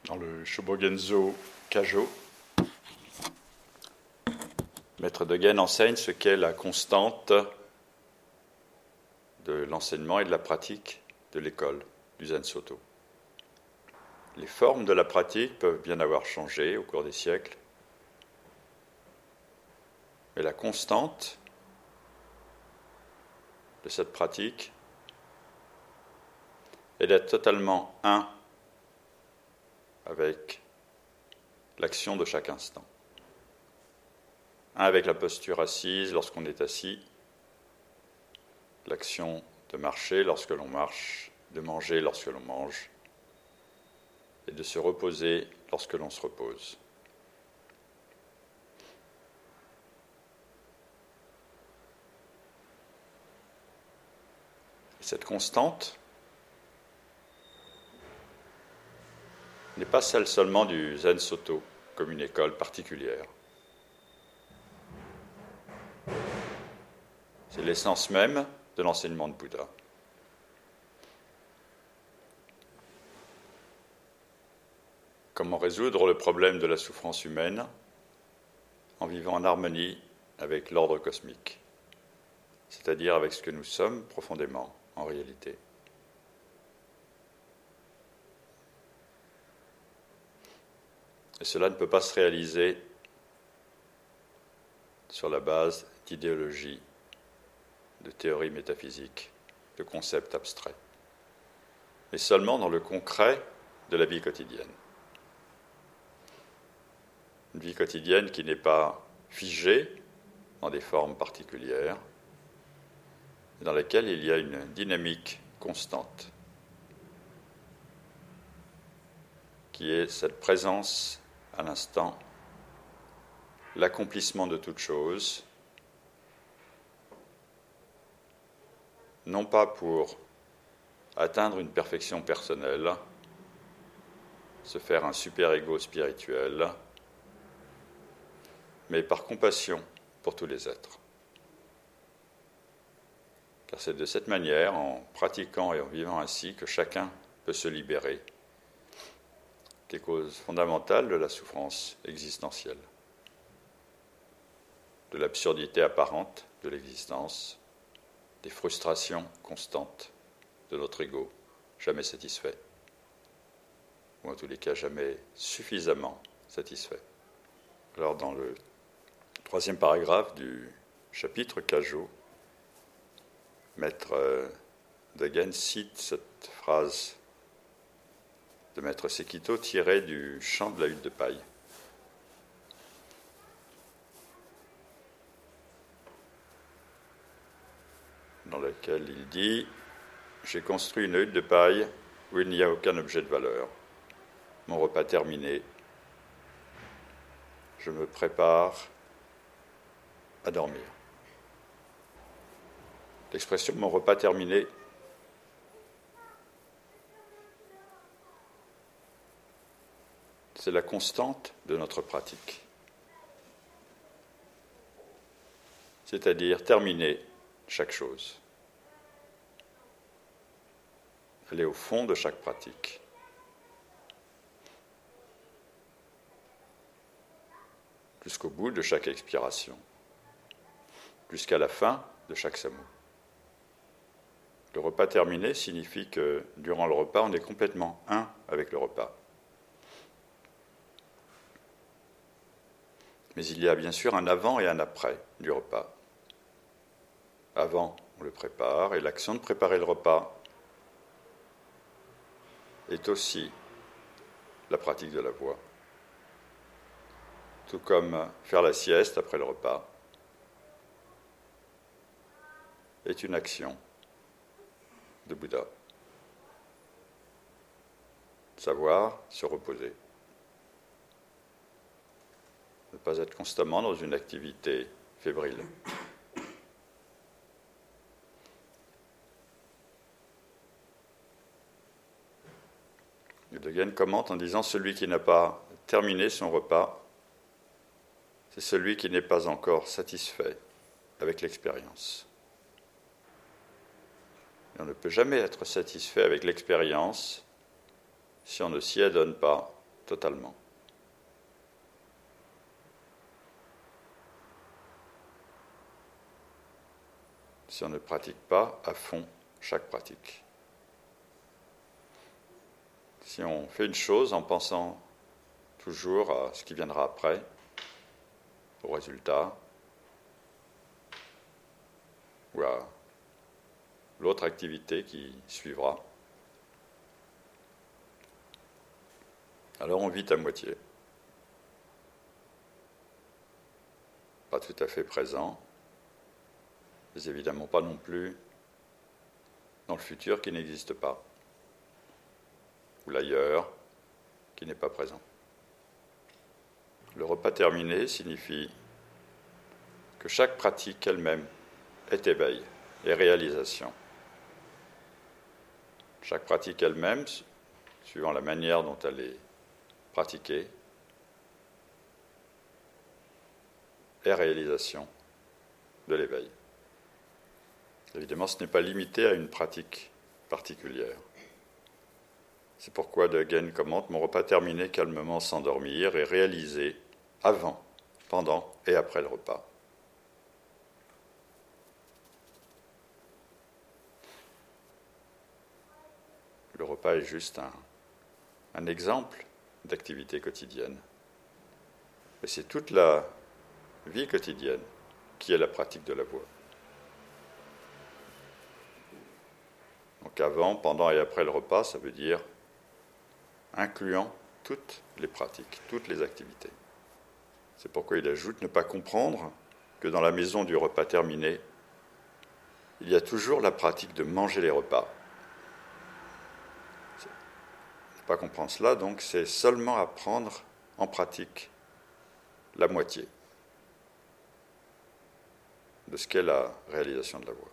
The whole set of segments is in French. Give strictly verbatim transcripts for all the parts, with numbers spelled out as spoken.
dans le Shobogenzo Kajo, Maître Dogen enseigne ce qu'est la constante de l'enseignement et de la pratique de l'école du Zen Soto. Les formes de la pratique peuvent bien avoir changé au cours des siècles, mais la constante de cette pratique est d'être totalement un avec l'action de chaque instant. Un avec la posture assise lorsqu'on est assis, l'action de marcher lorsque l'on marche, de manger lorsque l'on mange, et de se reposer lorsque l'on se repose. Et cette constante n'est pas celle seulement du Zen Soto, comme une école particulière. C'est l'essence même de l'enseignement de Bouddha. Comment résoudre le problème de la souffrance humaine en vivant en harmonie avec l'ordre cosmique, c'est-à-dire avec ce que nous sommes profondément en réalité. Et cela ne peut pas se réaliser sur la base d'idéologies, de théories métaphysiques, de concepts abstraits, mais seulement dans le concret de la vie quotidienne. Une vie quotidienne qui n'est pas figée dans des formes particulières, dans laquelle il y a une dynamique constante, qui est cette présence à l'instant, l'accomplissement de toute chose, non pas pour atteindre une perfection personnelle, se faire un super-ego spirituel, mais par compassion pour tous les êtres. Car c'est de cette manière, en pratiquant et en vivant ainsi, que chacun peut se libérer des causes fondamentales de la souffrance existentielle, de l'absurdité apparente de l'existence, des frustrations constantes de notre ego, jamais satisfait, ou en tous les cas jamais suffisamment satisfait. Alors dans le troisième paragraphe du chapitre Kajo, Maître Dogen cite cette phrase de Maître Sekito tirée du chant de la hutte de paille. Dans laquelle il dit « J'ai construit une hutte de paille où il n'y a aucun objet de valeur. Mon repas terminé, je me prépare à dormir. » L'expression « mon repas terminé » c'est la constante de notre pratique. C'est-à-dire terminer chaque chose. Aller au fond de chaque pratique. Jusqu'au bout de chaque expiration. Jusqu'à la fin de chaque sammu. Le repas terminé signifie que durant le repas, on est complètement un avec le repas. Mais il y a bien sûr un avant et un après du repas. Avant, on le prépare, et l'action de préparer le repas est aussi la pratique de la voie. Tout comme faire la sieste après le repas est une action de Bouddha. Savoir se reposer. Ne pas être constamment dans une activité fébrile. Dogen commente en disant « Celui qui n'a pas terminé son repas, c'est celui qui n'est pas encore satisfait avec l'expérience. » Et on ne peut jamais être satisfait avec l'expérience si on ne s'y adonne pas totalement. Si on ne pratique pas à fond chaque pratique. Si on fait une chose en pensant toujours à ce qui viendra après, au résultat, ou à l'autre activité qui suivra, alors on vit à moitié. Pas tout à fait présent, mais évidemment pas non plus dans le futur qui n'existe pas, ou l'ailleurs qui n'est pas présent. Le repas terminé signifie que chaque pratique elle-même est éveil et réalisation. Chaque pratique elle-même, suivant la manière dont elle est pratiquée, est réalisation de l'éveil. Évidemment, ce n'est pas limité à une pratique particulière. C'est pourquoi De Hagen commente « Mon repas terminé, calmement s'endormir et réaliser avant, pendant et après le repas. » Le repas est juste un, un exemple d'activité quotidienne. Mais c'est toute la vie quotidienne qui est la pratique de la voie. Donc avant, pendant et après le repas, ça veut dire incluant toutes les pratiques, toutes les activités. C'est pourquoi il ajoute ne pas comprendre que dans la maison du repas terminé, il y a toujours la pratique de manger les repas. Ne pas comprendre cela, donc, c'est seulement apprendre en pratique la moitié de ce qu'est la réalisation de la voie.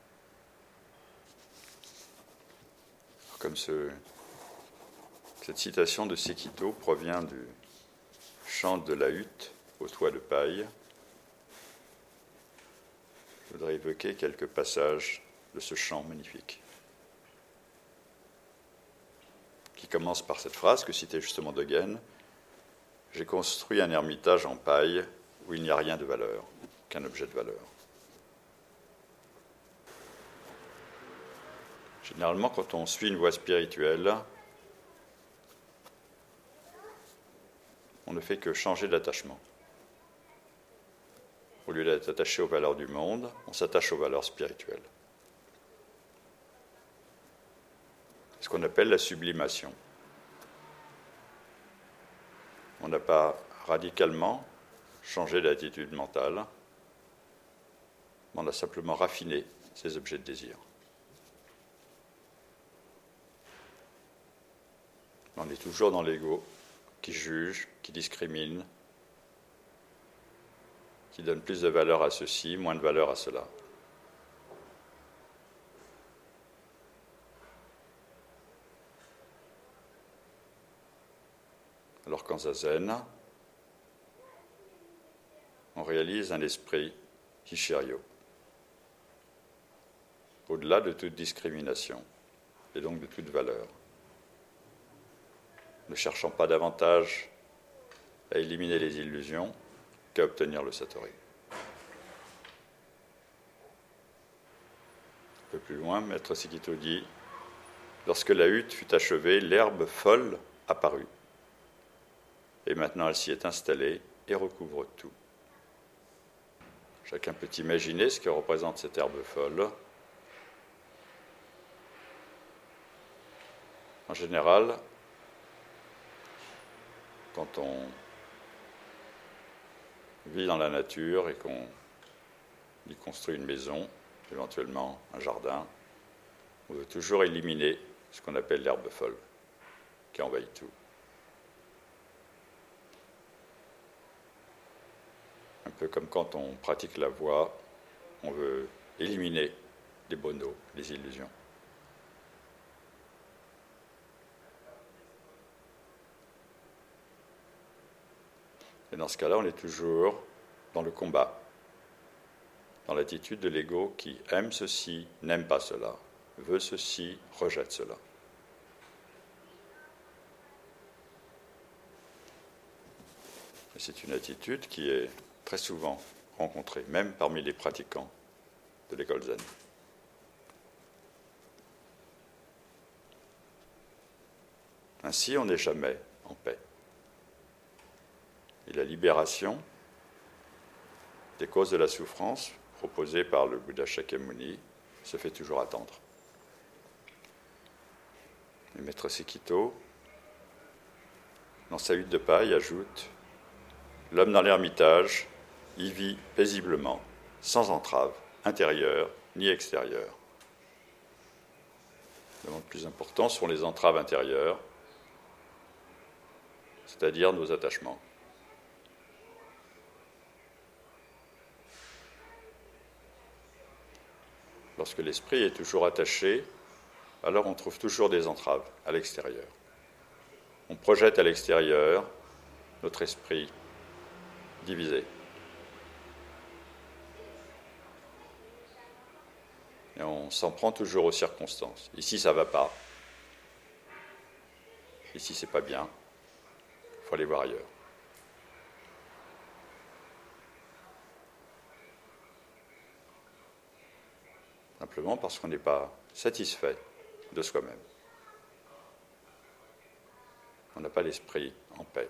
Comme ce, cette citation de Sekito provient du chant de la hutte au toit de paille, je voudrais évoquer quelques passages de ce chant magnifique, qui commence par cette phrase que citait justement De Hagen : « J'ai construit un ermitage en paille où il n'y a rien de valeur, qu'un objet de valeur. » Généralement, quand on suit une voie spirituelle, on ne fait que changer d'attachement. Au lieu d'être attaché aux valeurs du monde, on s'attache aux valeurs spirituelles. C'est ce qu'on appelle la sublimation. On n'a pas radicalement changé d'attitude mentale, mais on a simplement raffiné ses objets de désir. On est toujours dans l'ego qui juge, qui discrimine, qui donne plus de valeur à ceci, moins de valeur à cela. Alors qu'en zazen, on réalise un esprit Hishiryo, au-delà de toute discrimination et donc de toute valeur, ne cherchant pas davantage à éliminer les illusions qu'à obtenir le satori. Un peu plus loin, Maître Sekito dit « Lorsque la hutte fut achevée, l'herbe folle apparut. Et maintenant elle s'y est installée et recouvre tout. » Chacun peut imaginer ce que représente cette herbe folle. En général, quand on vit dans la nature et qu'on y construit une maison, éventuellement un jardin, on veut toujours éliminer ce qu'on appelle l'herbe folle, qui envahit tout. Un peu comme quand on pratique la voie, on veut éliminer les bonneaux, les illusions. Et dans ce cas-là, on est toujours dans le combat, dans l'attitude de l'ego qui aime ceci, n'aime pas cela, veut ceci, rejette cela. c'est une attitude qui est très souvent rencontrée, même parmi les pratiquants de l'école zen. Ainsi, on n'est jamais en paix. Et la libération des causes de la souffrance proposée par le Bouddha Shakyamuni se fait toujours attendre. Le maître Sekito, dans sa hutte de paille, ajoute « L'homme dans l'ermitage y vit paisiblement, sans entrave, intérieure ni extérieure. » Le monde plus important sont les entraves intérieures, c'est-à-dire nos attachements. Lorsque l'esprit est toujours attaché, alors on trouve toujours des entraves à l'extérieur. On projette à l'extérieur notre esprit divisé. Et on s'en prend toujours aux circonstances. Ici, ça ne va pas. Ici, c'est pas bien. Il faut aller voir ailleurs. Simplement parce qu'on n'est pas satisfait de soi-même. On n'a pas l'esprit en paix.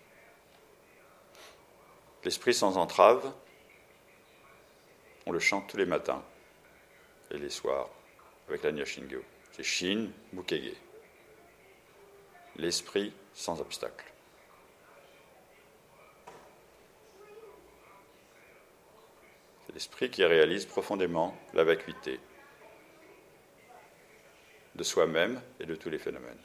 L'esprit sans entrave, on le chante tous les matins et les soirs avec la Nyashingyō. C'est Shin Mukege. L'esprit sans obstacle. C'est l'esprit qui réalise profondément la vacuité de soi-même et de tous les phénomènes.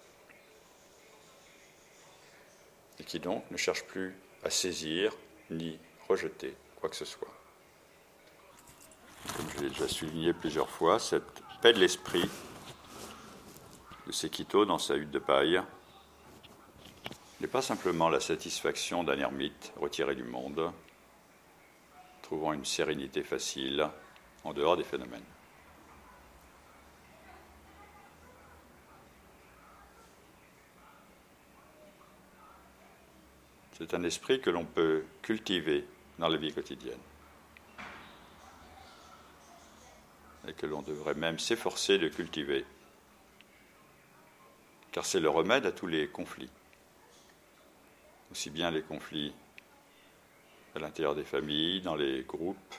Et qui donc ne cherche plus à saisir ni rejeter quoi que ce soit. Comme je l'ai déjà souligné plusieurs fois, cette paix de l'esprit de Sekito dans sa hutte de paille n'est pas simplement la satisfaction d'un ermite retiré du monde, trouvant une sérénité facile en dehors des phénomènes. C'est un esprit que l'on peut cultiver dans la vie quotidienne et que l'on devrait même s'efforcer de cultiver, car c'est le remède à tous les conflits, aussi bien les conflits à l'intérieur des familles, dans les groupes,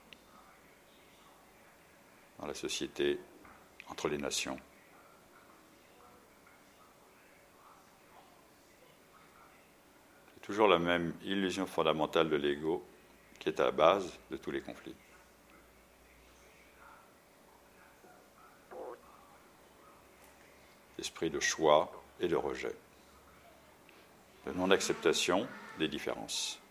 dans la société, entre les nations. C'est toujours la même illusion fondamentale de l'ego qui est à la base de tous les conflits. L'esprit de choix et de rejet, de non-acceptation des différences.